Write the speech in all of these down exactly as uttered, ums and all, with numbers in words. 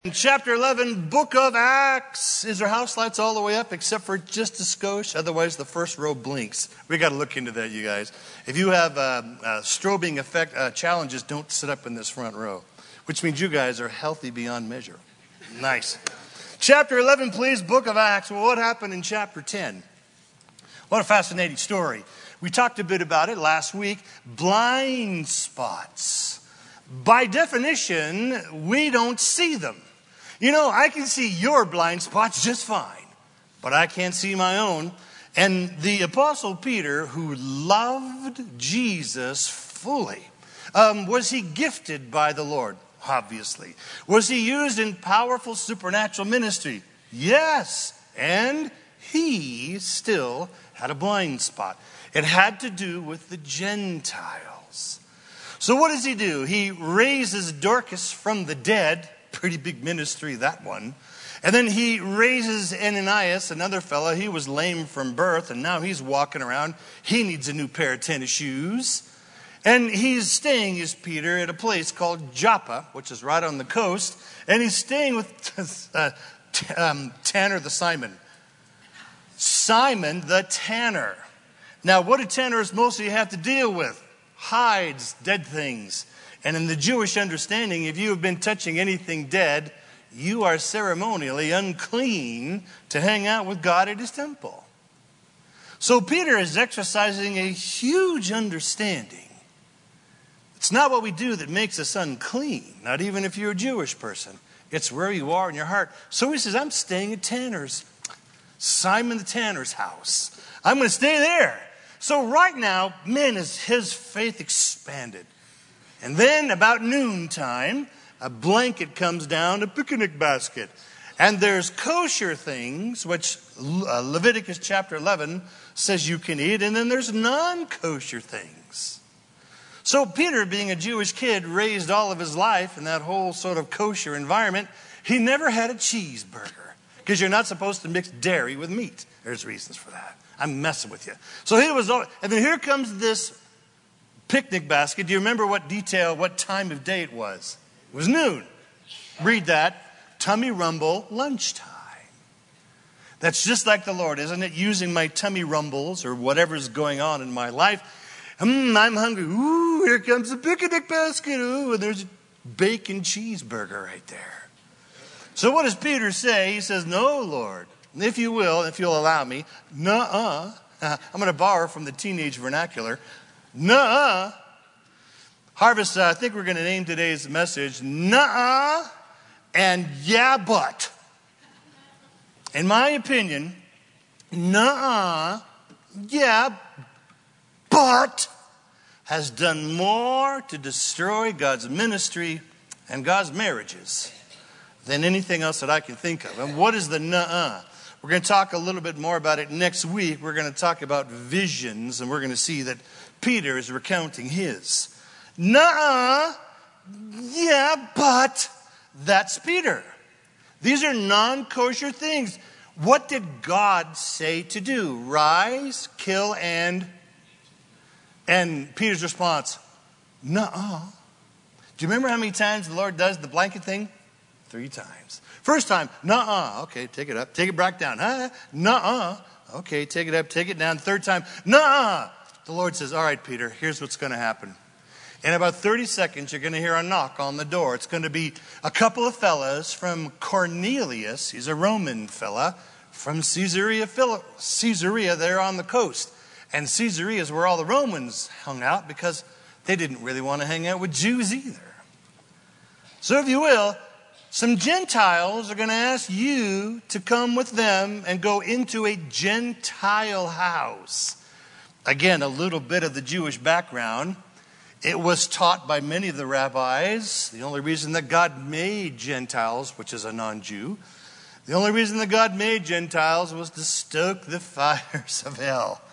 In chapter eleven, book of Acts. Is there house lights all the way up except for just a skosh? Otherwise, the first row blinks. We got to look into that, you guys. If you have uh, uh, strobing effect uh, challenges, don't sit up in this front row, which means you guys are healthy beyond measure. Nice. Chapter eleven, please, book of Acts. Well, what happened in chapter ten? What a fascinating story. We talked a bit about it last week. Blind spots. By definition, we don't see them. You know, I can see your blind spots just fine, but I can't see my own. And the Apostle Peter, who loved Jesus fully, um, was he gifted by the Lord? Obviously. Was he used in powerful supernatural ministry? Yes. And he still had a blind spot. It had to do with the Gentiles. So what does he do? He raises Dorcas from the dead. Pretty big ministry, that one. And then he raises Ananias, another fellow. He was lame from birth, and now he's walking around. He needs a new pair of tennis shoes. And he's staying, is Peter, at a place called Joppa, which is right on the coast. And he's staying with uh, um, Tanner the Simon. Simon the Tanner. Now, what do tanners mostly have to deal with? Hides, dead things. And in the Jewish understanding, if you have been touching anything dead, you are ceremonially unclean to hang out with God at his temple. So Peter is exercising a huge understanding. It's not what we do that makes us unclean, not even if you're a Jewish person. It's where you are in your heart. So he says, I'm staying at Tanner's, Simon the Tanner's house. I'm going to stay there. So right now, man, is his faith expanded. And then about noontime, a blanket comes down, a picnic basket. And there's kosher things, which uh, Leviticus chapter eleven says you can eat. And then there's non-kosher things. So Peter, being a Jewish kid, raised all of his life in that whole sort of kosher environment. He never had a cheeseburger. Because you're not supposed to mix dairy with meat. There's reasons for that. I'm messing with you. So he was all, and then here comes this picnic basket. Do you remember what detail, what time of day it was? It was noon. Read that. Tummy rumble, lunchtime. That's just like the Lord, isn't it? Using my tummy rumbles or whatever's going on in my life. Mm, I'm hungry. Ooh, here comes the picnic basket. Ooh, and there's a bacon cheeseburger right there. So what does Peter say? He says, no, Lord. If you will, if you'll allow me, nuh-uh. I'm going to borrow from the teenage vernacular. Nuh-uh. Harvest, uh, I think we're going to name today's message, nuh-uh and yeah, but. In my opinion, nuh-uh, yeah, but has done more to destroy God's ministry and God's marriages than anything else that I can think of. And what is the nuh-uh? We're going to talk a little bit more about it next week. We're going to talk about visions, and we're going to see that Peter is recounting his. Nuh-uh, yeah, but that's Peter. These are non-kosher things. What did God say to do? Rise, kill, and... And Peter's response, nuh-uh. Do you remember how many times the Lord does the blanket thing? Three times. First time, nuh-uh. Okay, take it up. Take it back down. Huh? Nuh-uh. Okay, take it up. Take it down. Third time, nuh-uh. The Lord says, all right, Peter, here's what's going to happen. In about thirty seconds, you're going to hear a knock on the door. It's going to be a couple of fellas from Cornelius. He's a Roman fella from Caesarea, Caesarea there on the coast. And Caesarea is where all the Romans hung out because they didn't really want to hang out with Jews either. So if you will, some Gentiles are going to ask you to come with them and go into a Gentile house. Again, a little bit of the Jewish background. It was taught by many of the rabbis. The only reason that God made Gentiles, which is a non-Jew, the only reason that God made Gentiles was to stoke the fires of hell.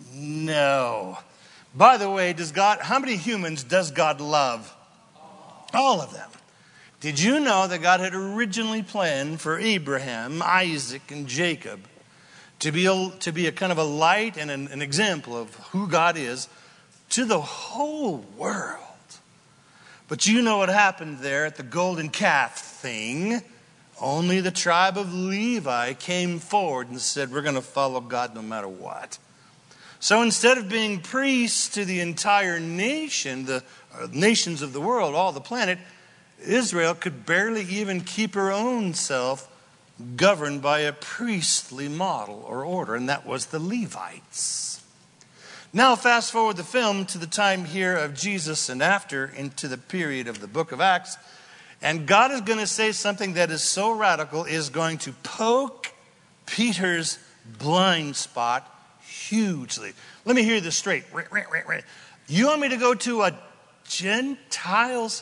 No. By the way, does God, how many humans does God love? All of them. Did you know that God had originally planned for Abraham, Isaac, and Jacob to be a, to be a kind of a light and an, an example of who God is to the whole world? But you know what happened there at the golden calf thing. Only the tribe of Levi came forward and said, we're going to follow God no matter what. So instead of being priests to the entire nation, the uh, nations of the world, all the planet, Israel could barely even keep her own self governed by a priestly model or order, and that was the Levites. Now fast forward the film to the time here of Jesus and after into the period of the book of Acts, and God is going to say something that is so radical, is going to poke Peter's blind spot hugely. Let me hear this straight. You want me to go to a Gentile's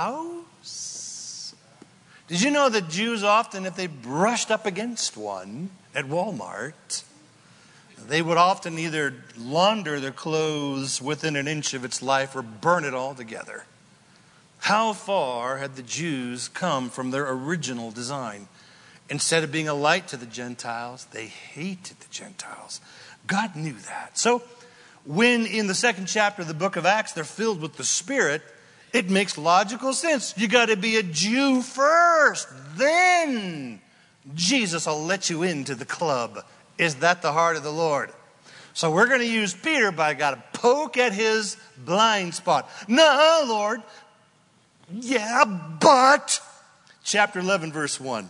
house? Did you know that Jews often, if they brushed up against one at Walmart, they would often either launder their clothes within an inch of its life or burn it all together? How far had the Jews come from their original design? Instead of being a light to the Gentiles, they hated the Gentiles. God knew that. So when in the second chapter of the book of Acts, they're filled with the Spirit, it makes logical sense. You got to be a Jew first. Then Jesus will let you into the club. Is that the heart of the Lord? So we're going to use Peter, but I got to poke at his blind spot. No, Lord. Yeah, but. Chapter eleven, verse one.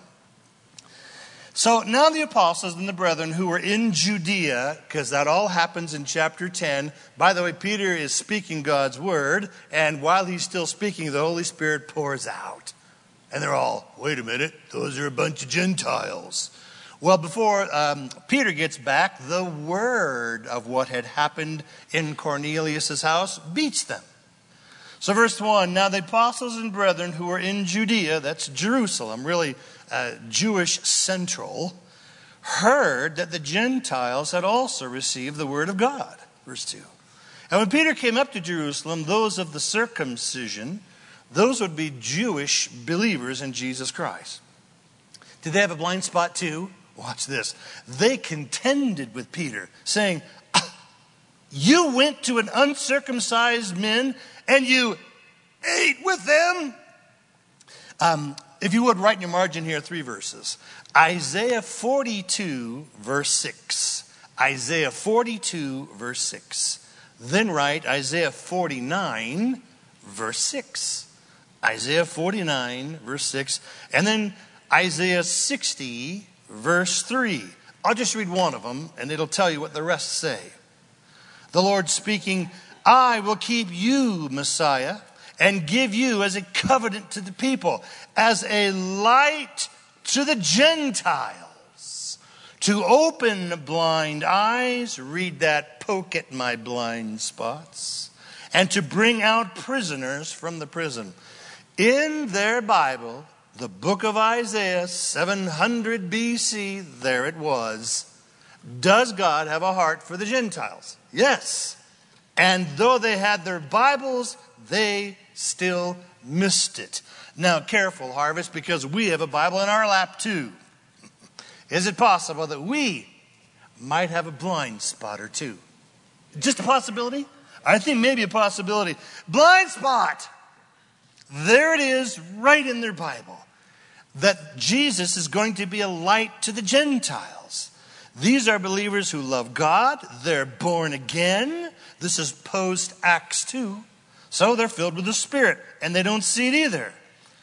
So now the apostles and the brethren who were in Judea, because that all happens in chapter ten. By the way, Peter is speaking God's word, and while he's still speaking, the Holy Spirit pours out. And they're all, wait a minute, those are a bunch of Gentiles. Well, before um, Peter gets back, the word of what had happened in Cornelius' house beats them. So verse one, now the apostles and brethren who were in Judea, that's Jerusalem, really uh, Jewish central, heard that the Gentiles had also received the word of God. Verse two. And when Peter came up to Jerusalem, those of the circumcision, those would be Jewish believers in Jesus Christ. Did they have a blind spot too? Watch this. They contended with Peter, saying, you went to an uncircumcised men and you ate with them? Um, if you would, write in your margin here three verses. Isaiah forty-two, verse six. Isaiah forty-two, verse six. Then write Isaiah forty-nine, verse six. Isaiah forty-nine, verse six. And then Isaiah sixty, verse three. I'll just read one of them, and it'll tell you what the rest say. The Lord speaking, I will keep you, Messiah, and give you as a covenant to the people, as a light to the Gentiles, to open blind eyes, read that, poke at my blind spots, and to bring out prisoners from the prison. In their Bible, the book of Isaiah, seven hundred B C, there it was. Does God have a heart for the Gentiles? Yes. And though they had their Bibles, they still missed it. Now, careful, Harvest, because we have a Bible in our lap too. Is it possible that we might have a blind spot or two? Just a possibility? I think maybe a possibility. Blind spot! There it is, right in their Bible. That Jesus is going to be a light to the Gentiles. These are believers who love God. They're born again. This is post-Acts two. So they're filled with the Spirit. And they don't see it either.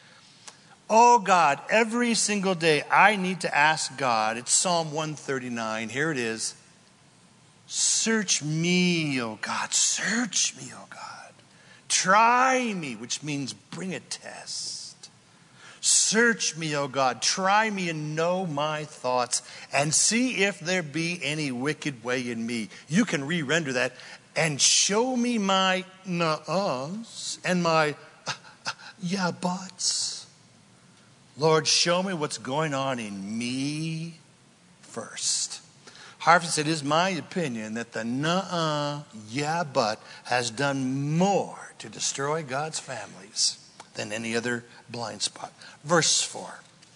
Oh God, every single day I need to ask God. It's Psalm one thirty-nine. Here it is. Search me, O God. Search me, O God. Try me, which means bring a test. Search me, O God. Try me and know my thoughts and see if there be any wicked way in me. You can re-render that. And show me my nuh-uhs and my uh, uh, yeah buts. Lord, show me what's going on in me first. Harvest, it is my opinion that the nuh-uh, yeah but has done more to destroy God's families than any other blind spot. Verse four.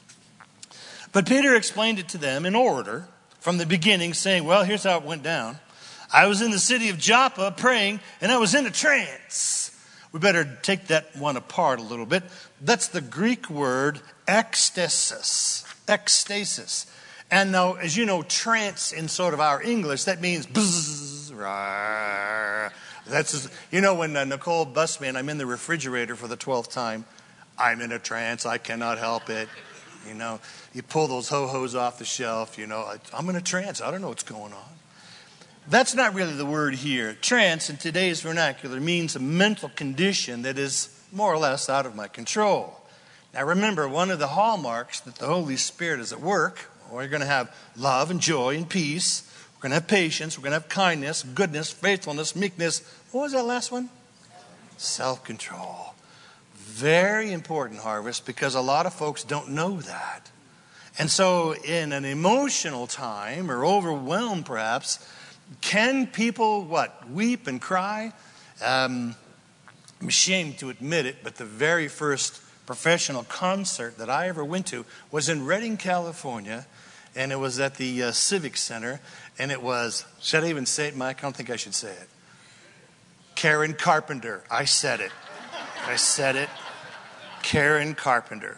But Peter explained it to them in order from the beginning, saying, well, here's how it went down. I was in the city of Joppa praying, and I was in a trance. We better take that one apart a little bit. That's the Greek word ekstasis. ecstasis. And now, as you know, trance in sort of our English, that means bzzz, rah. That's, you know, when uh, Nicole busts me and I'm in the refrigerator for the twelfth time, I'm in a trance, I cannot help it. You know, you pull those ho-hos off the shelf, you know, I, I'm in a trance, I don't know what's going on. That's not really the word here. Trance in today's vernacular means a mental condition that is more or less out of my control. Now remember, one of the hallmarks that the Holy Spirit is at work, we're going to have love and joy and peace. We're going to have patience. We're going to have kindness, goodness, faithfulness, meekness. What was that last one? Self-control. Very important, Harvest, because a lot of folks don't know that. And so in an emotional time or overwhelmed perhaps, can people, what, weep and cry? Um, I'm ashamed to admit it, but the very first professional concert that I ever went to was in Redding, California, and it was at the uh, Civic Center, and it was, should I even say it, Mike? I don't think I should say it. Karen Carpenter. I said it. I said it. Karen Carpenter.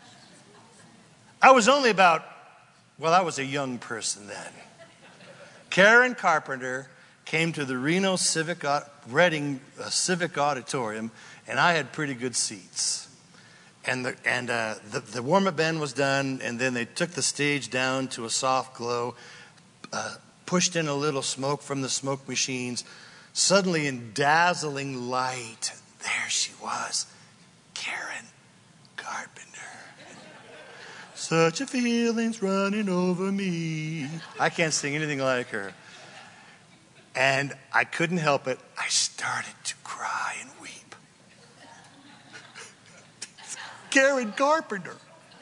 I was only about, well, I was a young person then. Karen Carpenter came to the Reno Civic, Redding uh, Civic Auditorium, and I had pretty good seats. And the and uh, the, the warm-up band was done, and then they took the stage down to a soft glow, uh, pushed in a little smoke from the smoke machines. Suddenly, in dazzling light, there she was, Karen Carpenter. Such a feeling's running over me. I can't sing anything like her. And I couldn't help it. I started to cry and weep. Karen Carpenter.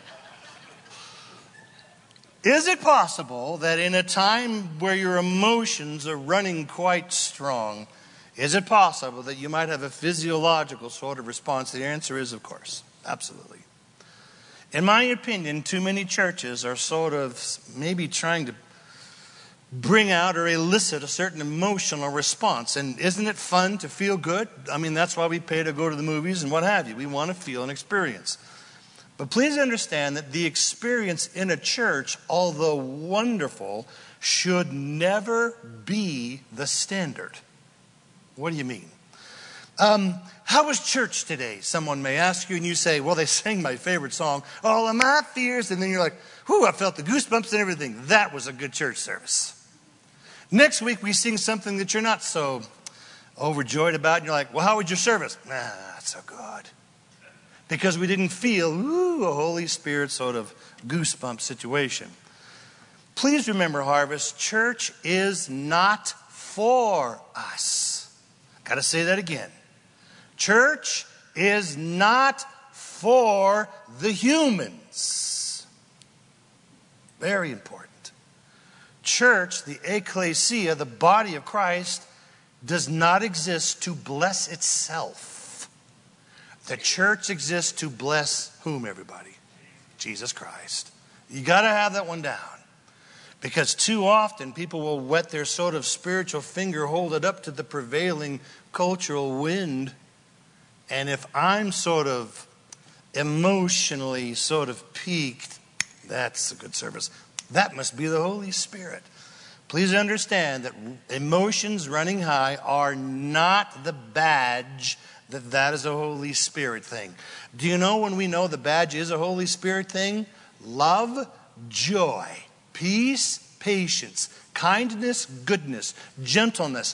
Is it possible that in a time where your emotions are running quite strong, is it possible that you might have a physiological sort of response? The answer is, of course, absolutely. In my opinion, too many churches are sort of maybe trying to bring out or elicit a certain emotional response. And isn't it fun to feel good? I mean, that's why we pay to go to the movies and what have you. We want to feel an experience. But please understand that the experience in a church, although wonderful, should never be the standard. What do you mean? Um, how was church today? Someone may ask you, and you say, well, they sang my favorite song, All of My Fears. And then you're like, whew, I felt the goosebumps and everything. That was a good church service. Next week, we sing something that you're not so overjoyed about. And you're like, well, how was your service? Nah, not so good. Because we didn't feel, ooh, a Holy Spirit sort of goosebump situation. Please remember, Harvest, church is not for us. Got to say that again. Church is not for the humans. Very important. Church, the ecclesia, the body of Christ, does not exist to bless itself. The church exists to bless whom, everybody? Jesus Christ. You got to have that one down. Because too often people will wet their sort of spiritual finger, hold it up to the prevailing cultural wind. And if I'm sort of emotionally sort of piqued, that's a good service. That must be the Holy Spirit. Please understand that emotions running high are not the badge that that is a Holy Spirit thing. Do you know when we know the badge is a Holy Spirit thing? Love, joy, peace, patience, kindness, goodness, gentleness,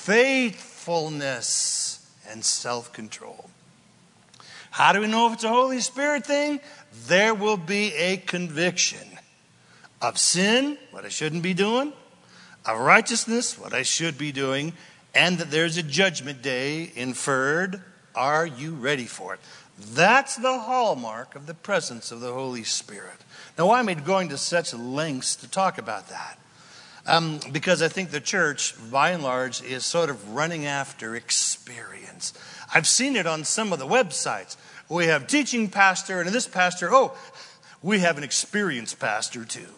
faithfulness, and self-control. How do we know if it's a Holy Spirit thing? There will be a conviction of sin, what I shouldn't be doing, of righteousness, what I should be doing, and that there's a judgment day inferred. Are you ready for it? That's the hallmark of the presence of the Holy Spirit. Now, why am I going to such lengths to talk about that? Um, because I think the church, by and large, is sort of running after experience. I've seen it on some of the websites. We have teaching pastor, and this pastor, oh, we have an experienced pastor too.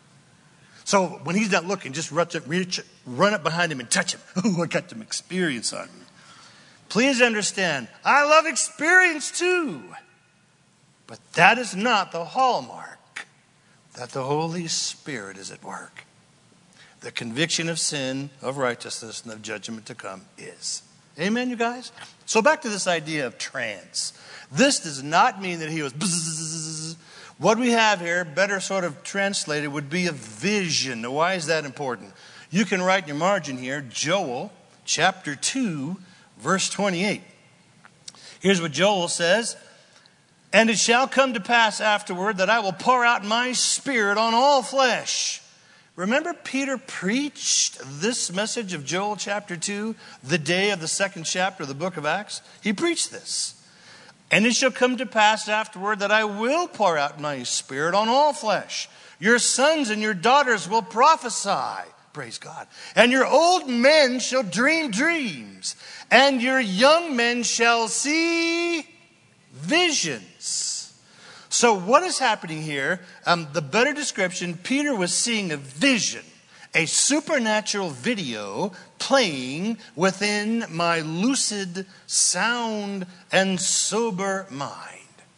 So when he's not looking, just run up, reach, run up behind him and touch him. Oh, I got some experience on me. Please understand, I love experience too. But that is not the hallmark. that the Holy Spirit is at work. The conviction of sin, of righteousness, and of judgment to come is. Amen, you guys? So back to this idea of trance. This does not mean that he was bzzz. What we have here, better sort of translated, would be a vision. Now, why is that important? You can write in your margin here, Joel chapter two, verse twenty-eight. Here's what Joel says. And it shall come to pass afterward that I will pour out my spirit on all flesh. Remember, Peter preached this message of Joel chapter two, the day of the second chapter of the book of Acts. He preached this. And it shall come to pass afterward that I will pour out my spirit on all flesh. Your sons and your daughters will prophesy. Praise God. And your old men shall dream dreams. And your young men shall see visions. So what is happening here? Um, the better description, Peter was seeing a vision, a supernatural video playing within my lucid, sound, and sober mind.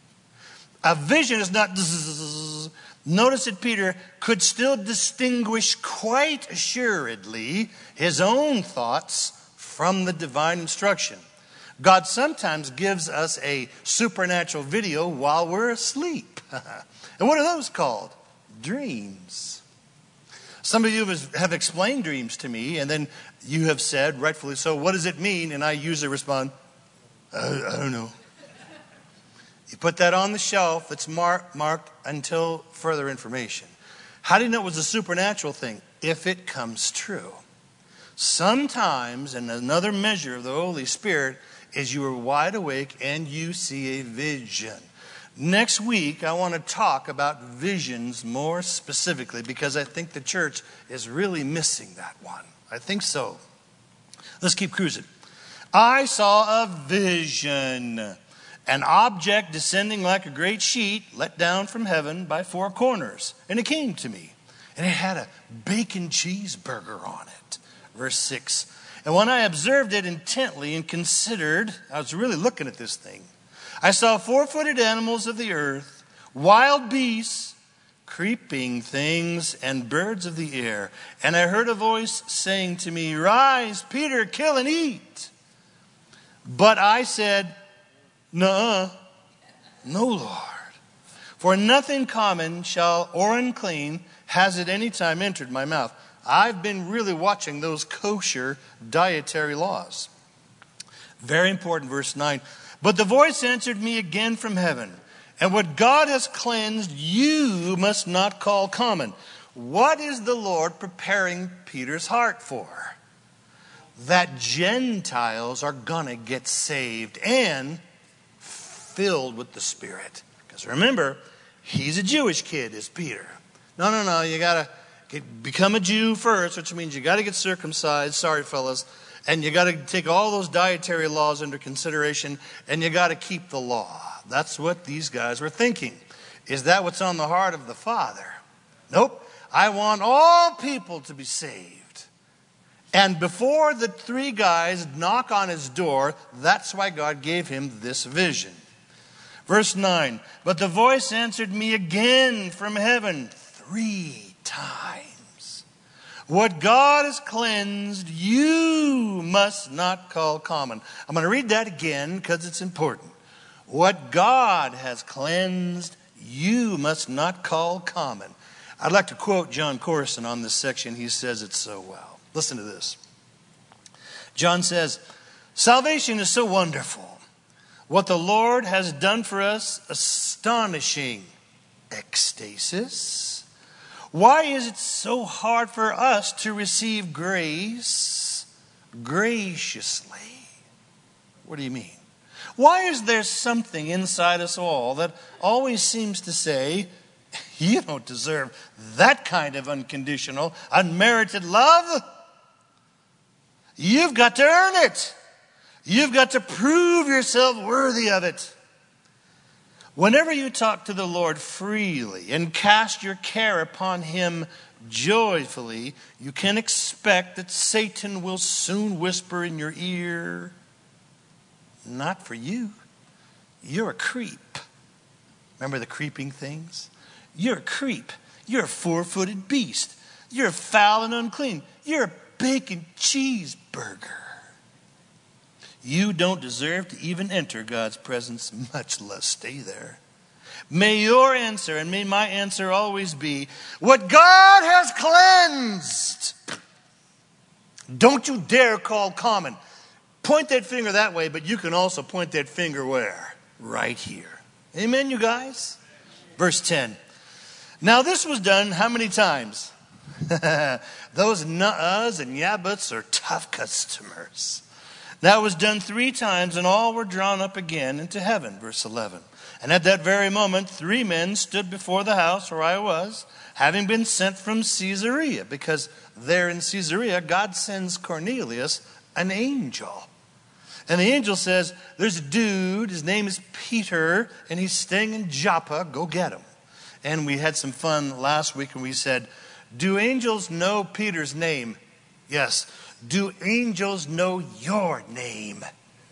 A vision is not... Notice that Peter could still distinguish quite assuredly his own thoughts from the divine instruction. God sometimes gives us a supernatural video while we're asleep. And what are those called? Dreams. Some of you have explained dreams to me, and then you have said, rightfully so, what does it mean? And I usually respond, I, I don't know. You put that on the shelf, it's mar- marked until further information. How do you know it was a supernatural thing? If it comes true. Sometimes, and another measure of the Holy Spirit, is you are wide awake and you see a vision. Next week, I want to talk about visions more specifically because I think the church is really missing that one. I think so. Let's keep cruising. I saw a vision. An object descending like a great sheet let down from heaven by four corners. And it came to me. And it had a bacon cheeseburger on it. Verse six. And when I observed it intently and considered, I was really looking at this thing. I saw four-footed animals of the earth, wild beasts, creeping things, and birds of the air. And I heard a voice saying to me, Rise, Peter, kill and eat. But I said, Nuh-uh, no, Lord. For nothing common shall or unclean has at any time entered my mouth. I've been really watching those kosher dietary laws. Very important, verse nine. But the voice answered me again from heaven. And what God has cleansed, you must not call common. What is the Lord preparing Peter's heart for? That Gentiles are going to get saved and filled with the Spirit. Because remember, he's a Jewish kid, is Peter. No, no, no, you got to become a Jew first, which means you got to get circumcised. Sorry, fellas. And you got to take all those dietary laws into consideration, and you got to keep the law. That's what these guys were thinking. Is that what's on the heart of the Father? Nope. I want all people to be saved. And before the three guys knock on his door, that's why God gave him this vision. Verse nine, but the voice answered me again from heaven three times. What God has cleansed, you must not call common. I'm going to read that again because it's important. What God has cleansed, you must not call common. I'd like to quote John Corson on this section. He says it so well. Listen to this. John says, salvation is so wonderful. What the Lord has done for us, astonishing. Ecstasis. Why is it so hard for us to receive grace graciously? What do you mean? Why is there something inside us all that always seems to say, you don't deserve that kind of unconditional, unmerited love? You've got to earn it. You've got to prove yourself worthy of it. Whenever you talk to the Lord freely and cast your care upon Him joyfully, you can expect that Satan will soon whisper in your ear, not for you. You're a creep. Remember the creeping things? You're a creep. You're a four-footed beast. You're foul and unclean. You're a bacon cheeseburger. You don't deserve to even enter God's presence, much less stay there. May your answer and may my answer always be, what God has cleansed, don't you dare call common. Point that finger that way, but you can also point that finger where? Right here. Amen, you guys? Verse ten. Now this was done how many times? Those nuh-uhs and yeah-buts are tough customers. That was done three times, and all were drawn up again into heaven. Verse eleven. And at that very moment, three men stood before the house where I was, having been sent from Caesarea, because there in Caesarea, God sends Cornelius an angel. And the angel says, there's a dude, his name is Peter, and he's staying in Joppa, go get him. And we had some fun last week, and we said, do angels know Peter's name? Yes. Do angels know your name?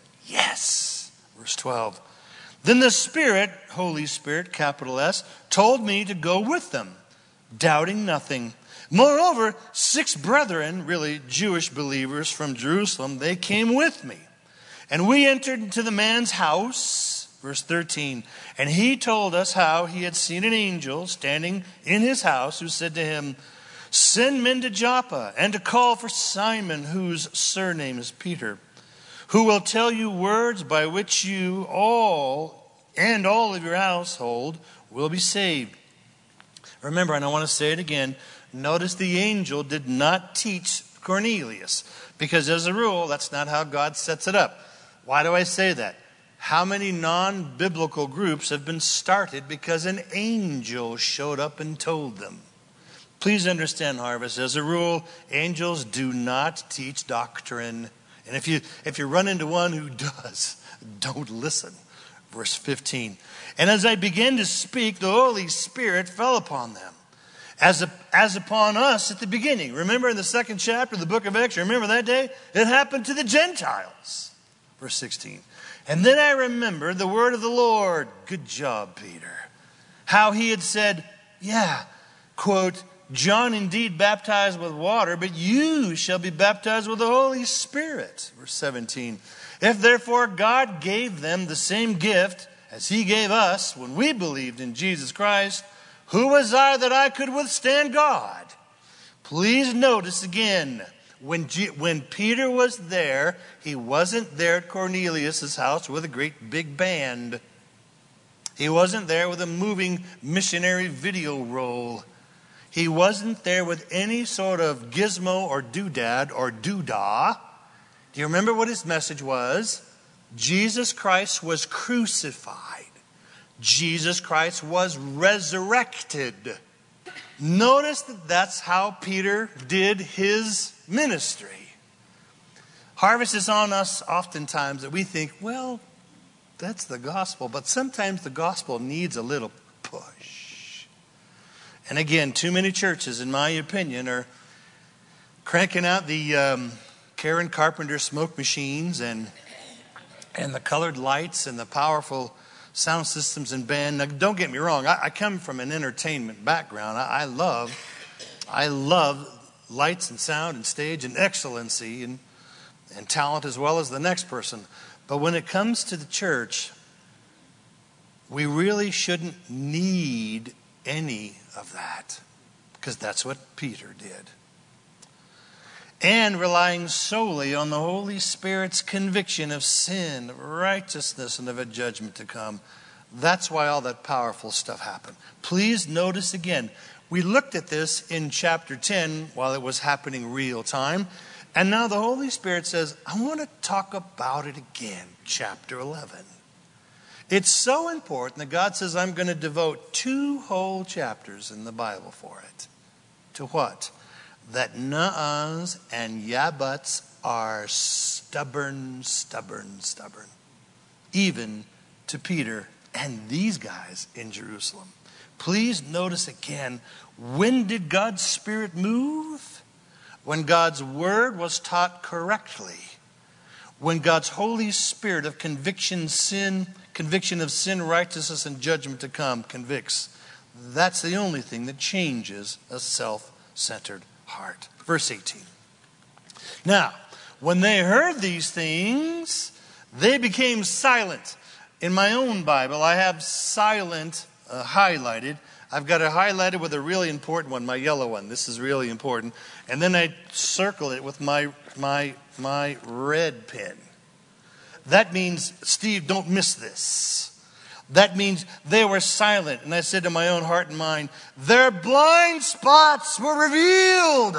Yes. Verse twelve. Then the Spirit, Holy Spirit, capital S, told me to go with them, doubting nothing. Moreover, six brethren, really Jewish believers from Jerusalem, they came with me. And we entered into the man's house, verse thirteen, and he told us how he had seen an angel standing in his house who said to him, send men to Joppa and to call for Simon, whose surname is Peter, who will tell you words by which you all and all of your household will be saved. Remember, and I want to say it again, notice the angel did not teach Cornelius, because as a rule, that's not how God sets it up. Why do I say that? How many non-biblical groups have been started because an angel showed up and told them? Please understand, Harvest, as a rule, angels do not teach doctrine. And if you if you run into one who does, don't listen. Verse fifteen. And as I began to speak, the Holy Spirit fell upon them, as, a, as upon us at the beginning. Remember in the second chapter of the book of Acts, remember that day? It happened to the Gentiles. Verse sixteen. And then I remembered the word of the Lord. Good job, Peter. How he had said, yeah, quote, John indeed baptized with water, but you shall be baptized with the Holy Spirit. Verse seventeen. If therefore God gave them the same gift as he gave us when we believed in Jesus Christ, who was I that I could withstand God? Please notice again, when, G- when Peter was there, he wasn't there at Cornelius' house with a great big band. He wasn't there with a moving missionary video roll. He wasn't there with any sort of gizmo or doodad or doodah. Do you remember what his message was? Jesus Christ was crucified. Jesus Christ was resurrected. Notice that that's how Peter did his ministry. Harvest is on us oftentimes that we think, well, that's the gospel. But sometimes the gospel needs a little push. And again, too many churches, in my opinion, are cranking out the um, Karen Carpenter smoke machines and and the colored lights and the powerful sound systems and band. Now, don't get me wrong. I, I come from an entertainment background. I, I love, I love lights and sound and stage and excellency and and talent as well as the next person. But when it comes to the church, we really shouldn't need any of that, because that's what Peter did. And relying solely on the Holy Spirit's conviction of sin, of righteousness, and of a judgment to come. That's why all that powerful stuff happened. Please notice again, we looked at this in chapter ten while it was happening real time. And now the Holy Spirit says, I want to talk about it again, chapter eleven. It's so important that God says, I'm going to devote two whole chapters in the Bible for it. To what? That nuh-uhs and yeah-buts are stubborn, stubborn, stubborn. Even to Peter and these guys in Jerusalem. Please notice again, when did God's Spirit move? When God's word was taught correctly. When God's Holy Spirit of conviction, sin, conviction of sin, righteousness, and judgment to come convicts. That's the only thing that changes a self-centered heart. Verse eighteen. Now, when they heard these things, they became silent. In my own Bible, I have silent uh, highlighted. I've got it highlighted with a really important one, my yellow one. This is really important. And then I circle it with my my my red pen. That means, Steve, don't miss this. That means they were silent. And I said to my own heart and mind, their blind spots were revealed.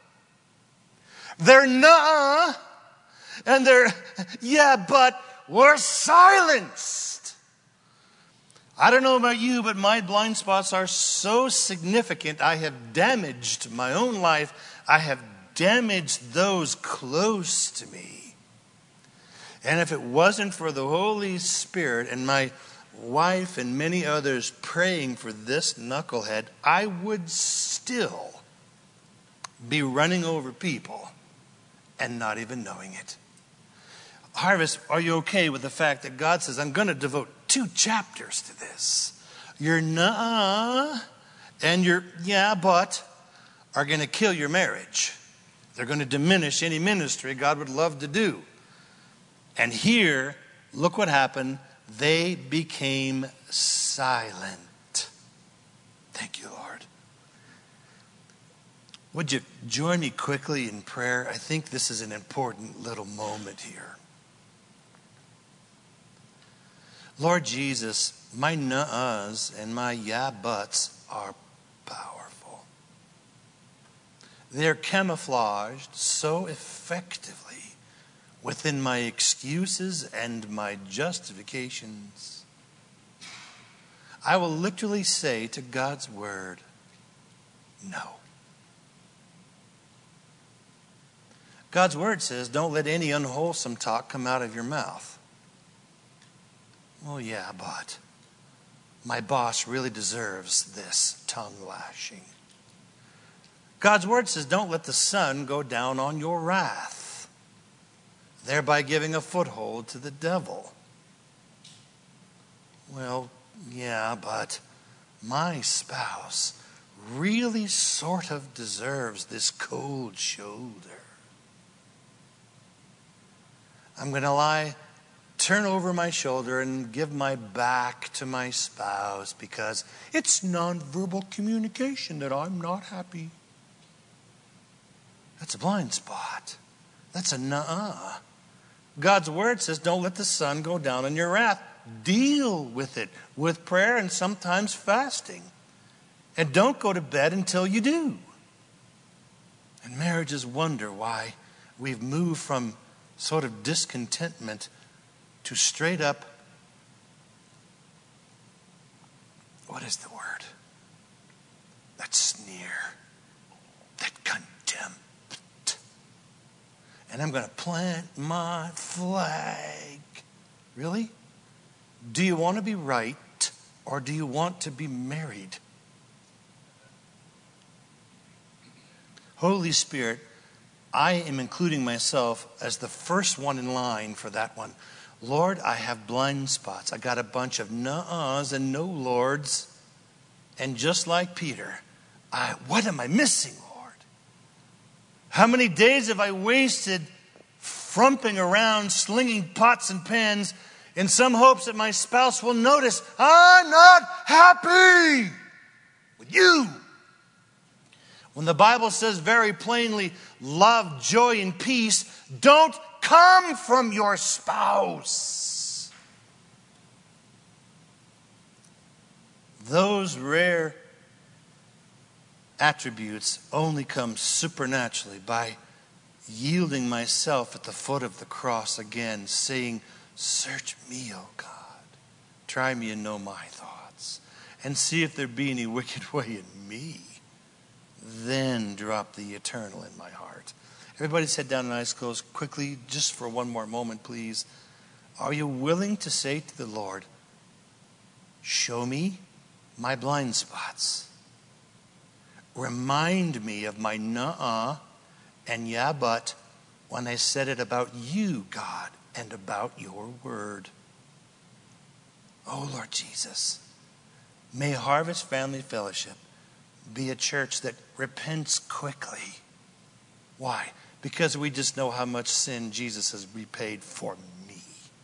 Their nah and their yeah, but were silenced. I don't know about you, but my blind spots are so significant. I have damaged my own life. I have damaged those close to me. And if it wasn't for the Holy Spirit and my wife and many others praying for this knucklehead, I would still be running over people and not even knowing it. Harvest, are you okay with the fact that God says, I'm going to devote two chapters to this? Your nah and your yeah, but are going to kill your marriage. They're going to diminish any ministry God would love to do. And here, look what happened. They became silent. Thank you, Lord. Would you join me quickly in prayer? I think this is an important little moment here. Lord Jesus, my nuh-uhs and my yeah buts are powerful. They're camouflaged so effectively within my excuses and my justifications. I will literally say to God's word, no. God's word says, don't let any unwholesome talk come out of your mouth. Well, yeah, but my boss really deserves this tongue lashing. God's word says, don't let the sun go down on your wrath, thereby giving a foothold to the devil. Well, yeah, but my spouse really sort of deserves this cold shoulder. I'm going to lie, turn over my shoulder and give my back to my spouse because it's nonverbal communication that I'm not happy. That's a blind spot. That's a nuh-uh. God's word says, don't let the sun go down on your wrath. Deal with it with prayer and sometimes fasting. And don't go to bed until you do. And marriages wonder why we've moved from sort of discontentment to straight up, what is the word? That sneer, that contempt. And I'm going to plant my flag. Really? Do you want to be right or do you want to be married? Holy Spirit, I am including myself as the first one in line for that one. Lord, I have blind spots. I got a bunch of nuh-uhs and no lords. And just like Peter, I, what am I missing, Lord? How many days have I wasted frumping around, slinging pots and pans in some hopes that my spouse will notice I'm not happy with you? When the Bible says very plainly, love, joy, and peace don't come from your spouse. Those rare attributes only come supernaturally by yielding myself at the foot of the cross again, saying, search me, O God. Try me and know my thoughts. And see if there be any wicked way in me. Then drop the eternal in my heart. Everybody's head down and eyes closed. Quickly, just for one more moment, please. Are you willing to say to the Lord, show me my blind spots. Remind me of my nuh-uh and yeah, but when I said it about you, God, and about your word. Oh, Lord Jesus, May Harvest Family Fellowship be a church that repents quickly. Why? Because we just know how much sin Jesus has repaid for me.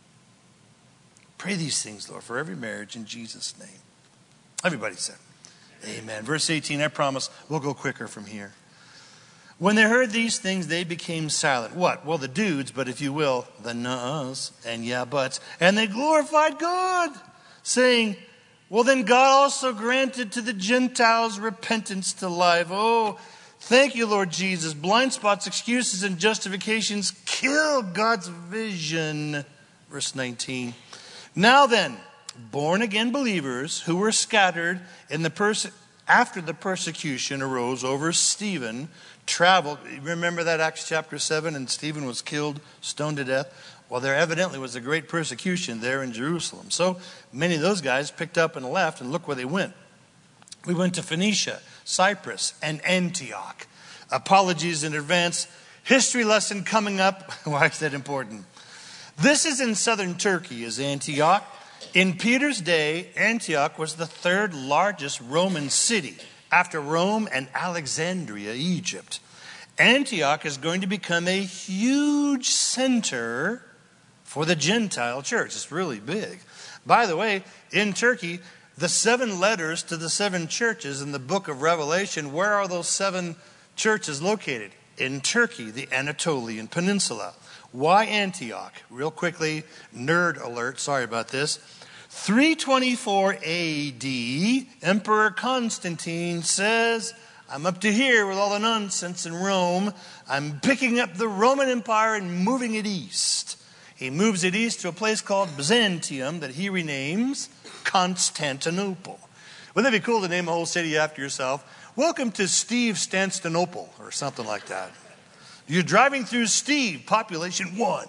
Pray these things, Lord, for every marriage in Jesus' name. Everybody said, amen. Verse eighteen, I promise we'll go quicker from here. When they heard these things, they became silent. What? Well, the dudes, but if you will, the nuh-uhs and yeah buts. And they glorified God, saying, well, then God also granted to the Gentiles repentance to life. Oh, thank you, Lord Jesus. Blind spots, excuses, and justifications kill God's vision. Verse nineteen. Now then, born-again believers who were scattered in the perse- after the persecution arose over Stephen, traveled. Remember that Acts chapter seven, and Stephen was killed, stoned to death? Well, there evidently was a great persecution there in Jerusalem. So many of those guys picked up and left, and look where they went. We went to Phoenicia, Cyprus, and Antioch. Apologies in advance. History lesson coming up. Why is that important? This is in southern Turkey, is Antioch. In Peter's day, Antioch was the third largest Roman city after Rome and Alexandria, Egypt. Antioch is going to become a huge center for the Gentile church. It's really big. By the way, in Turkey, the seven letters to the seven churches in the book of Revelation, where are those seven churches located? In Turkey, the Anatolian Peninsula. Why Antioch? Real quickly, nerd alert, sorry about this. three twenty-four A D, Emperor Constantine says, I'm up to here with all the nonsense in Rome. I'm picking up the Roman Empire and moving it east. He moves it east to a place called Byzantium that he renames Constantinople. Wouldn't that be cool to name a whole city after yourself? Welcome to Steve Stanstinople or something like that. You're driving through Steve, population one.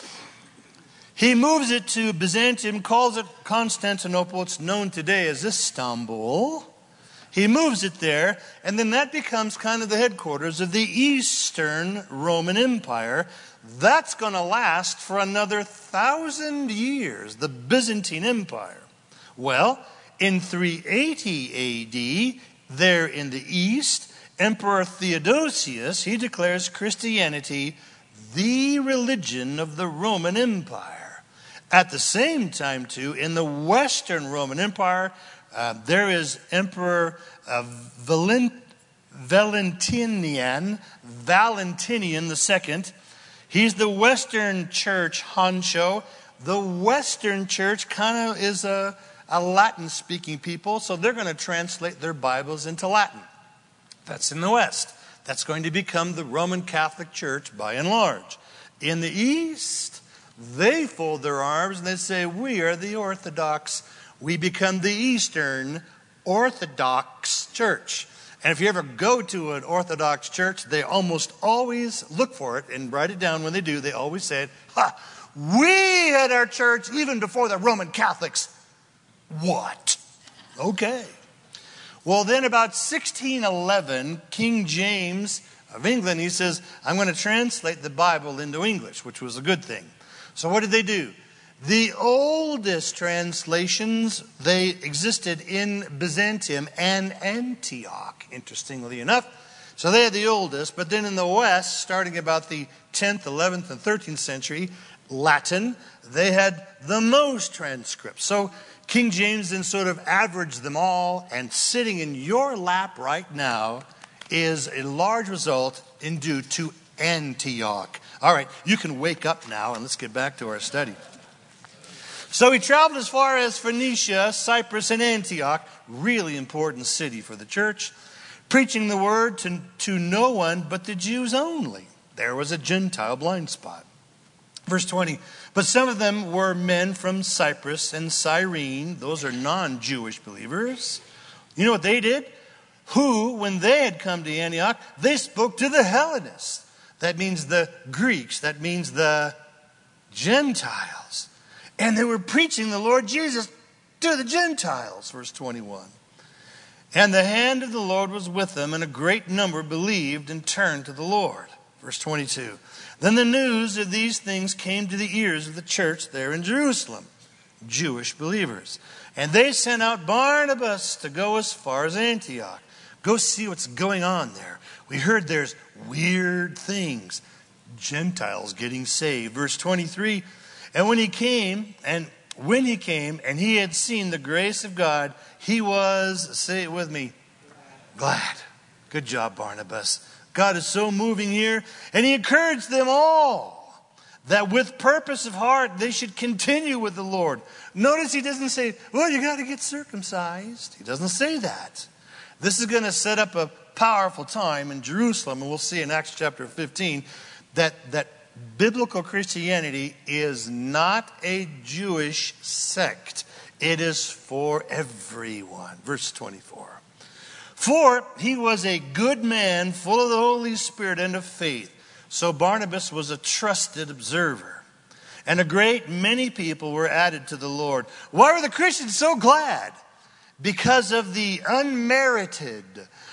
He moves it to Byzantium, calls it Constantinople. It's known today as Istanbul. He moves it there, and then that becomes kind of the headquarters of the Eastern Roman Empire. That's going to last for another thousand years, the Byzantine Empire. Well, in three eighty A D, there in the east, Emperor Theodosius, he declares Christianity the religion of the Roman Empire. At the same time, too, in the Western Roman Empire, uh, there is Emperor uh, Valent- Valentinian, Valentinian the Second. He's the Western Church honcho. The Western Church kind of is a, a Latin-speaking people, so they're going to translate their Bibles into Latin. That's in the West. That's going to become the Roman Catholic Church by and large. In the East, they fold their arms and they say, we are the Orthodox. We become the Eastern Orthodox Church. And if you ever go to an Orthodox church, they almost always look for it and write it down. When they do, they always say, ha, we had our church even before the Roman Catholics. What? Okay. Well, then about sixteen eleven, King James of England, he says, I'm going to translate the Bible into English, which was a good thing. So what did they do? The oldest translations, they existed in Byzantium and Antioch, interestingly enough. So they had the oldest, but then in the West, starting about the tenth, eleventh, and thirteenth century, Latin, they had the most transcripts. So King James then sort of averaged them all, and sitting in your lap right now is a large result in due to Antioch. All right, you can wake up now, and let's get back to our study. So he traveled as far as Phoenicia, Cyprus, and Antioch, really important city for the church, preaching the word to, to no one but the Jews only. There was a Gentile blind spot. Verse twenty, but some of them were men from Cyprus and Cyrene. Those are non-Jewish believers. You know what they did? Who, when they had come to Antioch, they spoke to the Hellenists. That means the Greeks. That means the Gentiles. And they were preaching the Lord Jesus to the Gentiles. Verse twenty-one. And the hand of the Lord was with them, and a great number believed and turned to the Lord. Verse twenty-two. Then the news of these things came to the ears of the church there in Jerusalem, Jewish believers. And they sent out Barnabas to go as far as Antioch. Go see what's going on there. We heard there's weird things. Gentiles getting saved. Verse twenty-three, and when he came, and when he came, and he had seen the grace of God, he was, say it with me, glad. Good job, Barnabas. God is so moving here. And he encouraged them all that with purpose of heart they should continue with the Lord. Notice he doesn't say, well, you got to get circumcised. He doesn't say that. This is going to set up a powerful time in Jerusalem. And we'll see in Acts chapter fifteen that, that biblical Christianity is not a Jewish sect. It is for everyone. Verse twenty-four. For he was a good man, full of the Holy Spirit and of faith. So Barnabas was a trusted observer. And a great many people were added to the Lord. Why were the Christians so glad? Because of the unmerited,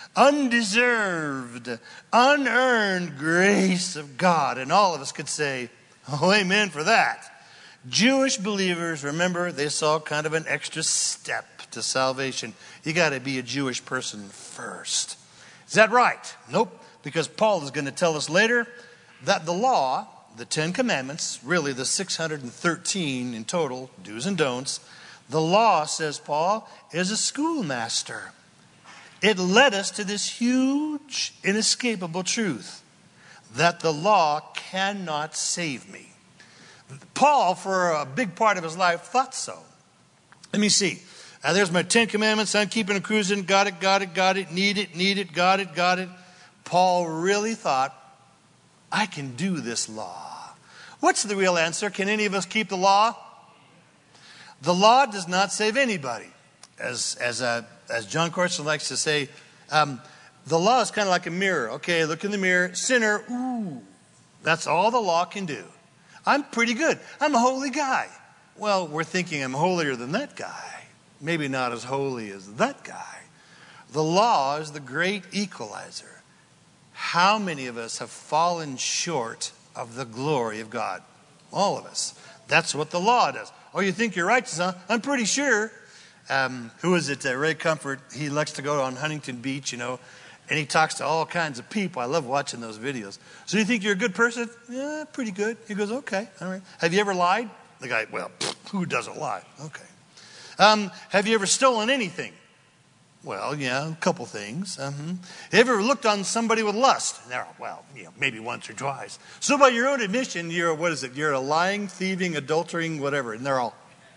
undeserved, unearned grace of God. And all of us could say, oh, amen for that. Jewish believers, remember, they saw kind of an extra step to salvation. You got to be a Jewish person first. Is that right? Nope. Because Paul is going to tell us later that the law, the Ten Commandments, really the six hundred thirteen in total, do's and don'ts, the law, says Paul, is a schoolmaster. It led us to this huge, inescapable truth that the law cannot save me. Paul, for a big part of his life, thought so. Let me see. Uh, there's my Ten Commandments. I'm keeping a cruising. Got it, got it, got it. Need it, need it, got it, got it. Paul really thought, I can do this law. What's the real answer? Can any of us keep the law? The law does not save anybody. As as uh, as John Corson likes to say, um, the law is kind of like a mirror. Okay, look in the mirror. Sinner, ooh. That's all the law can do. I'm pretty good. I'm a holy guy. Well, we're thinking I'm holier than that guy. Maybe not as holy as that guy. The law is the great equalizer. How many of us have fallen short of the glory of God? All of us. That's what the law does. Oh, you think you're righteous, huh? I'm pretty sure. Um, who is it? Uh, Ray Comfort. He likes to go on Huntington Beach, you know, and he talks to all kinds of people. I love watching those videos. So you think you're a good person? Yeah, pretty good. He goes, okay, all right. Have you ever lied? The guy, well, pfft, who doesn't lie? Okay. Um, have you ever stolen anything? Well, yeah, a couple things. Uh-huh. Have you ever looked on somebody with lust? No, well, you know, maybe once or twice. So by your own admission, you're, what is it? You're a lying, thieving, adultering, whatever. And they're all.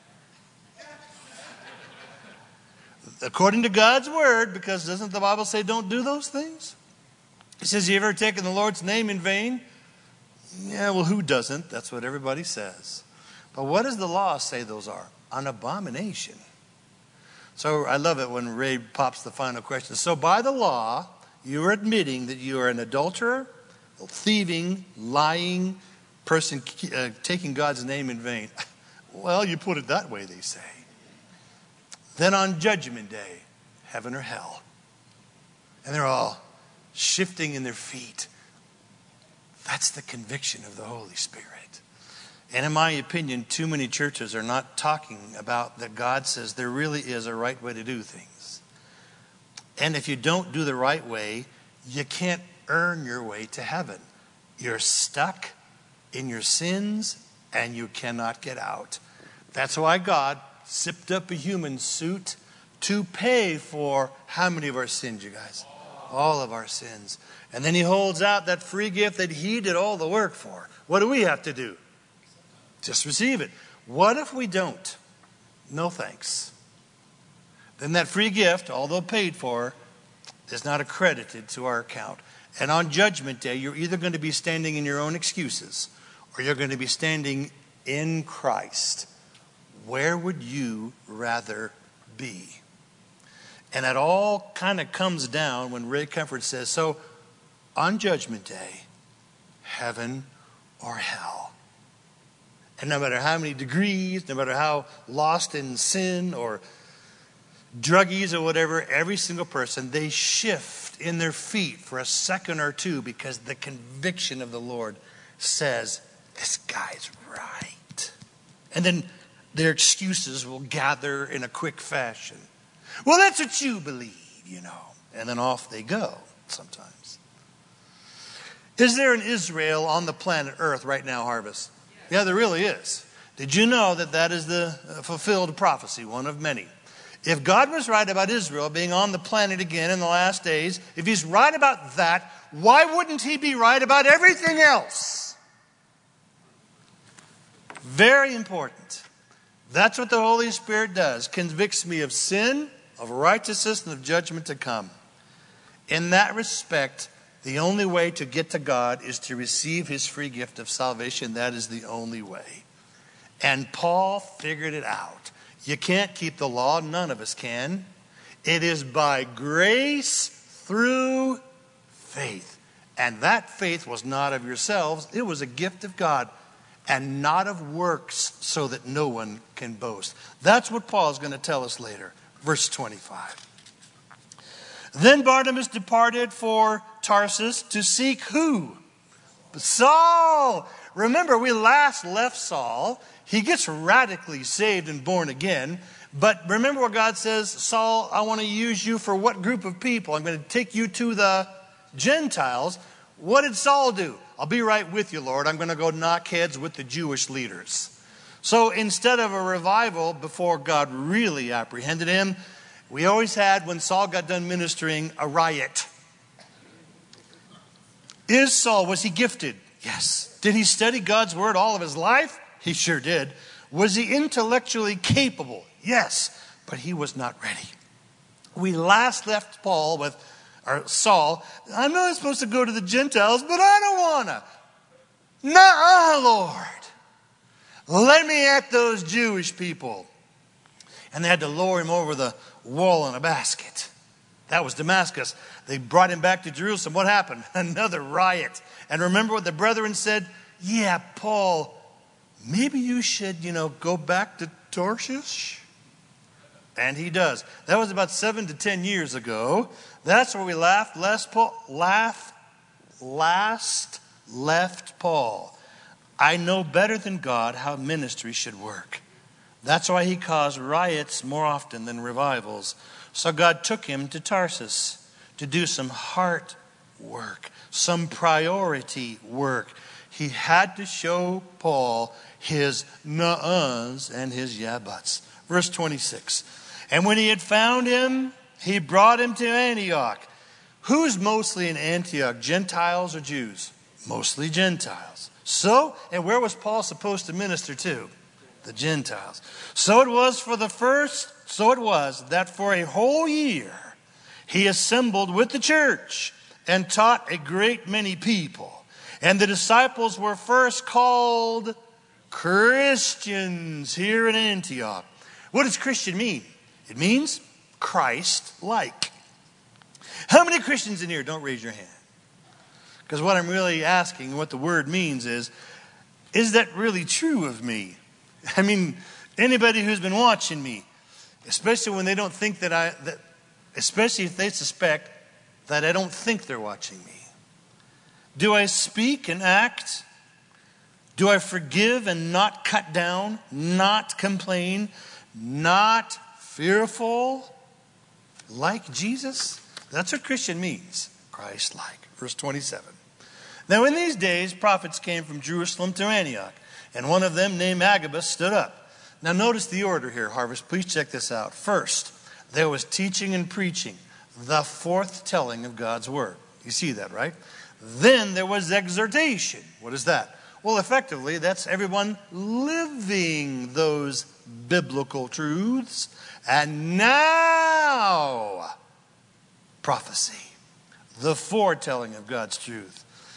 According to God's word, because doesn't the Bible say don't do those things? It says, you ever taken the Lord's name in vain? Yeah, well, who doesn't? That's what everybody says. But what does the law say those are? An abomination. So I love it when Ray pops the final question. So by the law, you are admitting that you are an adulterer, a thieving, lying person uh, taking God's name in vain. Well, you put it that way, they say. Then on Judgment Day, heaven or hell. And they're all shifting in their feet. That's the conviction of the Holy Spirit. And in my opinion, too many churches are not talking about that God says there really is a right way to do things. And if you don't do the right way, you can't earn your way to heaven. You're stuck in your sins and you cannot get out. That's why God zipped up a human suit to pay for how many of our sins, you guys? All of our sins. And then he holds out that free gift that he did all the work for. What do we have to do? Just receive it. What if we don't? No thanks. Then that free gift, although paid for, is not accredited to our account. And on Judgment Day, you're either going to be standing in your own excuses or you're going to be standing in Christ. Where would you rather be? And it all kind of comes down when Ray Comfort says, so on Judgment Day, heaven or hell. And no matter how many degrees, no matter how lost in sin or druggies or whatever, every single person, they shift in their feet for a second or two because the conviction of the Lord says, this guy's right. And then their excuses will gather in a quick fashion. Well, that's what you believe, you know. And then off they go sometimes. Is there an Israel on the planet Earth right now, Harvest? Yeah, there really is. Did you know that that is the fulfilled prophecy, one of many? If God was right about Israel being on the planet again in the last days, if he's right about that, why wouldn't he be right about everything else? Very important. That's what the Holy Spirit does. Convicts me of sin, of righteousness, and of judgment to come. In that respect, the only way to get to God is to receive his free gift of salvation. That is the only way. And Paul figured it out. You can't keep the law. None of us can. It is by grace through faith. And that faith was not of yourselves. It was a gift of God. And not of works, so that no one can boast. That's what Paul is going to tell us later. Verse twenty-five. Then Barnabas departed for Tarsus to seek who? Saul. Remember, we last left Saul. He gets radically saved and born again. But remember what God says, Saul, I want to use you for what group of people? I'm going to take you to the Gentiles. What did Saul do? I'll be right with you, Lord. I'm going to go knock heads with the Jewish leaders. So instead of a revival before God really apprehended him, we always had, when Saul got done ministering, a riot. Is Saul, was he gifted? Yes. Did he study God's word all of his life? He sure did. Was he intellectually capable? Yes. But he was not ready. We last left Paul with, or Saul, I'm not supposed to go to the Gentiles, but I don't want to. Nuh-uh, Lord. Let me at those Jewish people. And they had to lower him over the wall in a basket. That was Damascus. They brought him back to Jerusalem. What happened? Another riot. And remember what the brethren said? Yeah, Paul, maybe you should, you know, go back to Tarshish. And he does. That was about seven to ten years ago. That's where we laughed. Last, Paul, laugh, last left Paul. I know better than God how ministry should work. That's why he caused riots more often than revivals. So God took him to Tarsus to do some heart work, some priority work. He had to show Paul his nuh-uhs and his yeah-buts. Verse twenty-six. And when he had found him, he brought him to Antioch. Who's mostly in Antioch, Gentiles or Jews? Mostly Gentiles. So, and where was Paul supposed to minister to? The Gentiles. So it was for the first, so it was that for a whole year he assembled with the church and taught a great many people. And the disciples were first called Christians here in Antioch. What does Christian mean? It means Christ-like. How many Christians in here? Don't raise your hand. Because what I'm really asking, what the word means is, is that really true of me? I mean, anybody who's been watching me, especially when they don't think that I, that, especially if they suspect that I don't think they're watching me. Do I speak and act? Do I forgive and not cut down, not complain, not fearful like Jesus? That's what Christian means, Christ-like. Verse twenty-seven. Now in these days, prophets came from Jerusalem to Antioch, and one of them, named Agabus, stood up. Now notice the order here, Harvest. Please check this out. First, there was teaching and preaching, the forthtelling of God's word. You see that, right? Then there was exhortation. What is that? Well, effectively, that's everyone living those biblical truths. And now, prophecy, the foretelling of God's truth.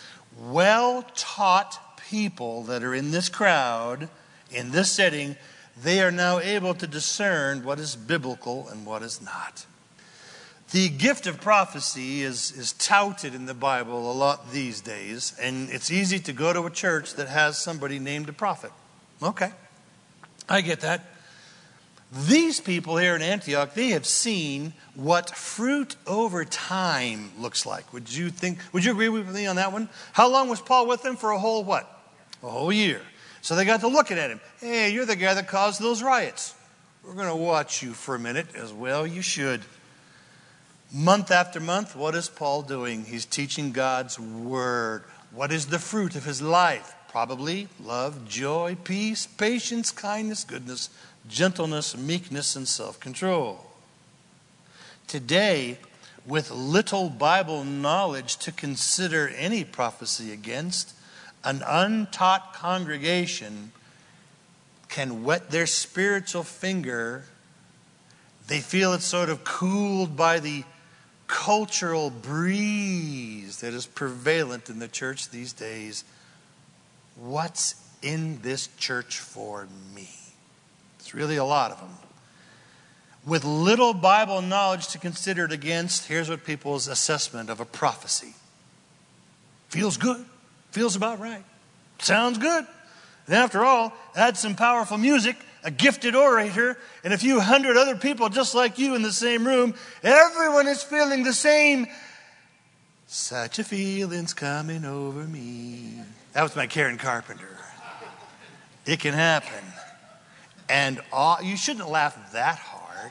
Well-taught people that are in this crowd, in this setting, they are now able to discern what is biblical and what is not. The gift of prophecy is, is touted in the Bible a lot these days, and it's easy to go to a church that has somebody named a prophet. Okay, I get that. These people here in Antioch, they have seen what fruit over time looks like. Would you think, would you agree with me on that one? How long was Paul with them? For a whole what? A whole year. So they got to looking at him. Hey, you're the guy that caused those riots. We're going to watch you for a minute. As well you should. Month after month, what is Paul doing? He's teaching God's word. What is the fruit of his life? Probably love, joy, peace, patience, kindness, goodness, gentleness, meekness, and self-control. Today, with little Bible knowledge to consider any prophecy against, an untaught congregation can wet their spiritual finger. They feel it's sort of cooled by the cultural breeze that is prevalent in the church these days. What's in this church for me? It's really a lot of them. With little Bible knowledge to consider it against, here's what people's assessment of a prophecy. Feels good. Feels about right. Sounds good. And after all, add some powerful music, a gifted orator, and a few hundred other people just like you in the same room. Everyone is feeling the same. Such a feeling's coming over me. That was my Karen Carpenter. It can happen. And all, you shouldn't laugh that hard.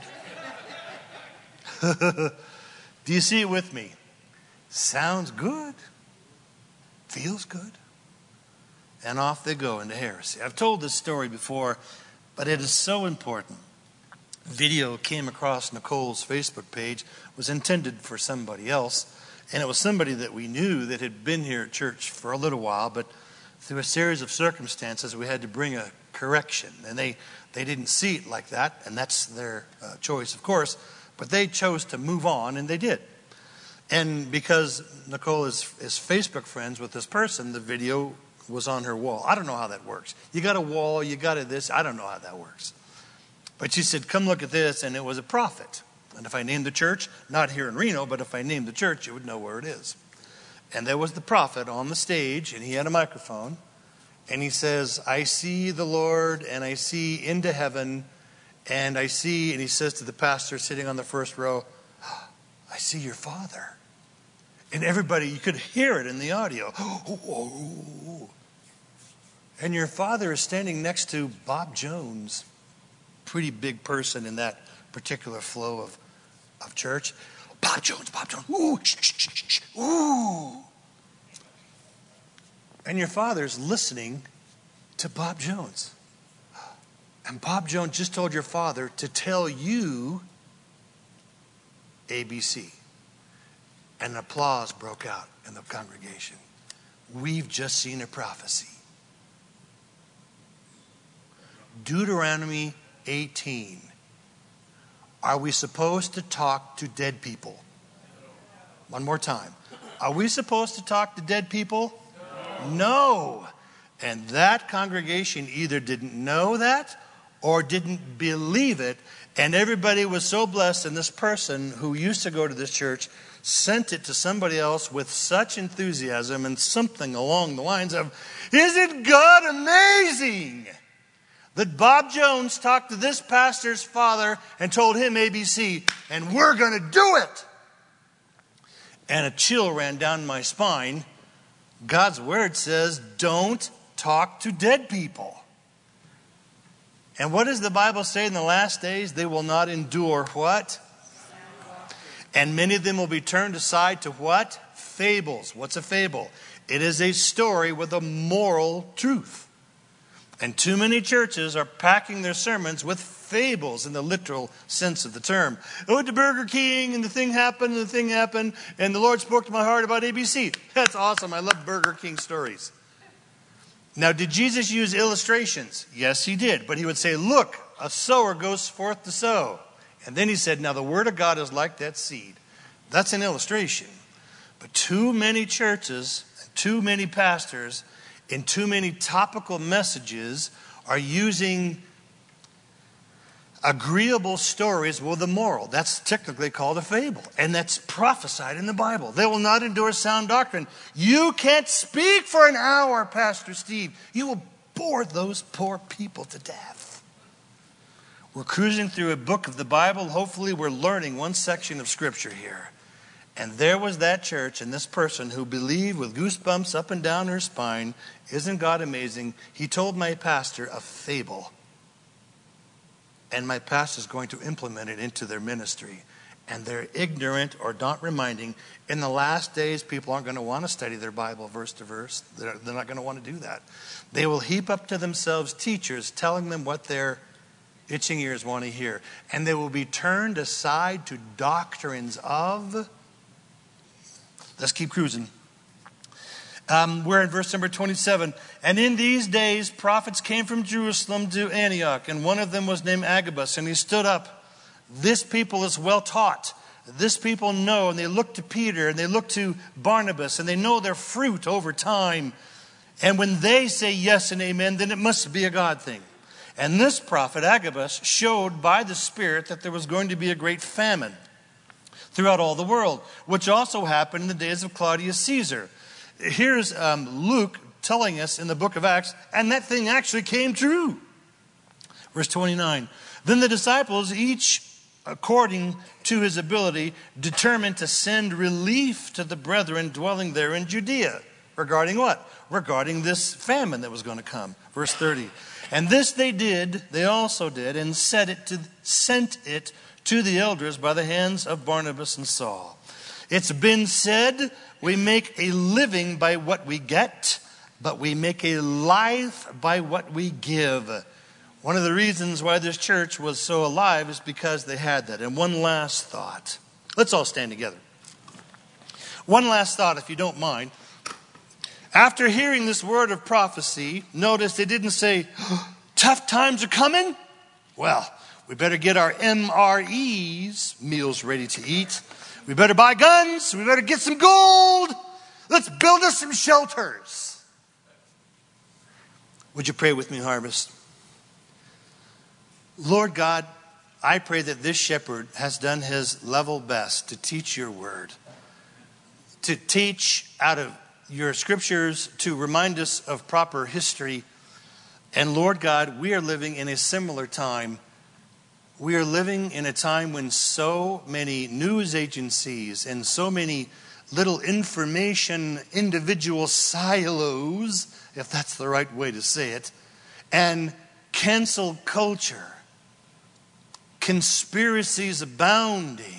Do you see it with me? Sounds good. Feels good. And off they go into heresy. I've told this story before, but it is so important. Video came across Nicole's Facebook page, was intended for somebody else, and it was somebody that we knew that had been here at church for a little while, but through a series of circumstances, we had to bring a correction. And they, they didn't see it like that, and that's their uh, choice, of course, but they chose to move on, and they did. And because Nicole is, is Facebook friends with this person, the video was on her wall. I don't know how that works. You got a wall, you got a this. I don't know how that works. But she said, come look at this, and it was a prophet. And if I named the church, not here in Reno, but if I named the church, you would know where it is. And there was the prophet on the stage, and he had a microphone. And he says, I see the Lord, and I see into heaven, and I see, and he says to the pastor sitting on the first row, I see your Father. And everybody, you could hear it in the audio. And your Father is standing next to Bob Jones, pretty big person in that particular flow of, of church. Bob Jones, Bob Jones. Ooh, shh, shh, shh, shh. Ooh. And your Father's listening to Bob Jones. And Bob Jones just told your Father to tell you A B C. And applause broke out in the congregation. We've just seen a prophecy. Deuteronomy eighteen. Are we supposed to talk to dead people? One more time. Are we supposed to talk to dead people? No. No. And that congregation either didn't know that or didn't believe it. And everybody was so blessed. And this person who used to go to this church sent it to somebody else with such enthusiasm and something along the lines of, isn't God amazing? That Bob Jones talked to this pastor's father and told him A B C, and we're going to do it. And a chill ran down my spine. God's word says, don't talk to dead people. And what does the Bible say in the last days? They will not endure what? And many of them will be turned aside to what? Fables. What's a fable? It is a story with a moral truth. And too many churches are packing their sermons with fables in the literal sense of the term. I went to Burger King and the thing happened and the thing happened and the Lord spoke to my heart about A B C. That's awesome. I love Burger King stories. Now, did Jesus use illustrations? Yes, he did. But he would say, look, a sower goes forth to sow. And then he said, now the word of God is like that seed. That's an illustration. But too many churches, too many pastors, in too many topical messages are using agreeable stories with a moral. That's technically called a fable. And that's prophesied in the Bible. They will not endure sound doctrine. You can't speak for an hour, Pastor Steve. You will bore those poor people to death. We're cruising through a book of the Bible. Hopefully we're learning one section of Scripture here. And there was that church and this person who believed with goosebumps up and down her spine. Isn't God amazing? He told my pastor a fable. And my pastor is going to implement it into their ministry. And they're ignorant or not reminding. In the last days, people aren't going to want to study their Bible verse to verse. They're, they're not going to want to do that. They will heap up to themselves teachers telling them what their itching ears want to hear. And they will be turned aside to doctrines of... Let's keep cruising. Um, we're in verse number twenty-seven. And in these days, prophets came from Jerusalem to Antioch, and one of them was named Agabus, and he stood up. This people is well taught. This people know, and they look to Peter, and they look to Barnabas, and they know their fruit over time. And when they say yes and amen, then it must be a God thing. And this prophet, Agabus, showed by the Spirit that there was going to be a great famine throughout all the world, which also happened in the days of Claudius Caesar. Here's um, Luke telling us in the book of Acts, and that thing actually came true. Verse twenty-nine. Then the disciples, each according to his ability, determined to send relief to the brethren dwelling there in Judea. Regarding what? Regarding this famine that was going to come. Verse thirty. And this they did, they also did, and sent it to, sent it to the elders by the hands of Barnabas and Saul. It's been said, we make a living by what we get, but we make a life by what we give. One of the reasons why this church was so alive is because they had that. And one last thought. Let's all stand together. One last thought, if you don't mind. After hearing this word of prophecy, notice they didn't say, tough times are coming? Well, we better get our M R Es, meals ready to eat. We better buy guns. We better get some gold. Let's build us some shelters. Would you pray with me, Harvest? Lord God, I pray that this shepherd has done his level best to teach your word, to teach out of your scriptures, to remind us of proper history. And Lord God, we are living in a similar time. We are living in a time when so many news agencies and so many little information individual silos, if that's the right way to say it, and cancel culture, conspiracies abounding,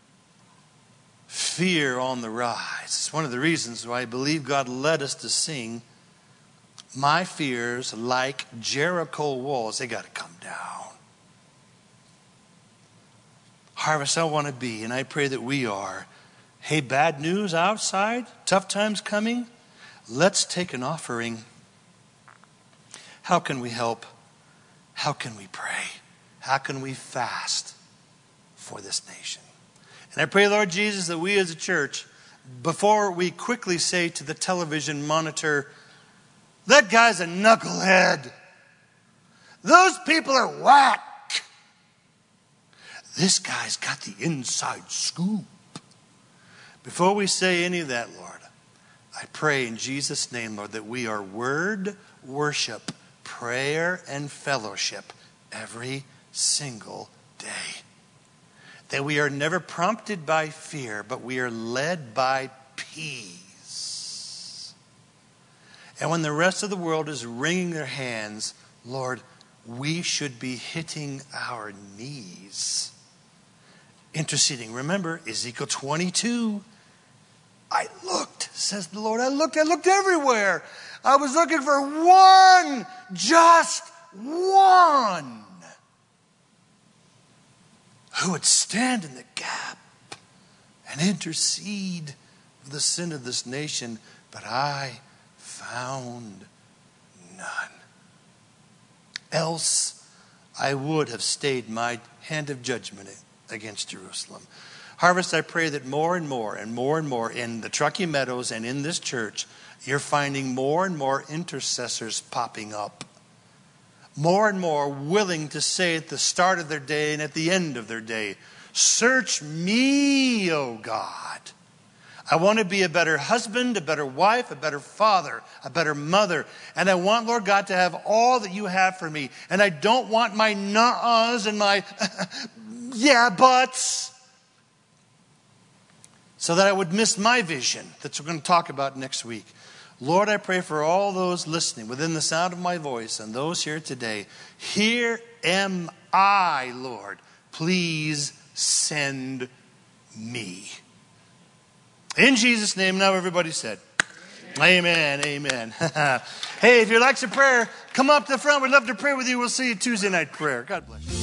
fear on the rise. It's one of the reasons why I believe God led us to sing, my fears like Jericho walls, they got to come down. Harvest, I want to be, and I pray that we are. Hey, bad news outside, tough times coming. Let's take an offering. How can we help? How can we pray? How can we fast for this nation? And I pray, Lord Jesus, that we as a church, before we quickly say to the television monitor, that guy's a knucklehead. Those people are whack. This guy's got the inside scoop. Before we say any of that, Lord, I pray in Jesus' name, Lord, that we are word, worship, prayer, and fellowship every single day. That we are never prompted by fear, but we are led by peace. And when the rest of the world is wringing their hands, Lord, we should be hitting our knees, interceding. Remember, Ezekiel twenty-two. I looked, says the Lord. I looked, I looked everywhere. I was looking for one, just one, who would stand in the gap and intercede for the sin of this nation. But I found none. Else I would have stayed my hand of judgment against Jerusalem. Harvest, I pray that more and more and more and more in the Truckee Meadows and in this church, you're finding more and more intercessors popping up. More and more willing to say at the start of their day and at the end of their day, search me, O God. I want to be a better husband, a better wife, a better father, a better mother. And I want, Lord God, to have all that you have for me. And I don't want my nuh-uhs and my yeah buts. so that I would miss my vision that we're going to talk about next week. Lord, I pray for all those listening within the sound of my voice and those here today. Here am I, Lord. Please send me. In Jesus' name, now everybody said, amen, amen. amen. Hey, if you'd like some prayer, come up to the front. We'd love to pray with you. We'll see you Tuesday night prayer. God bless you.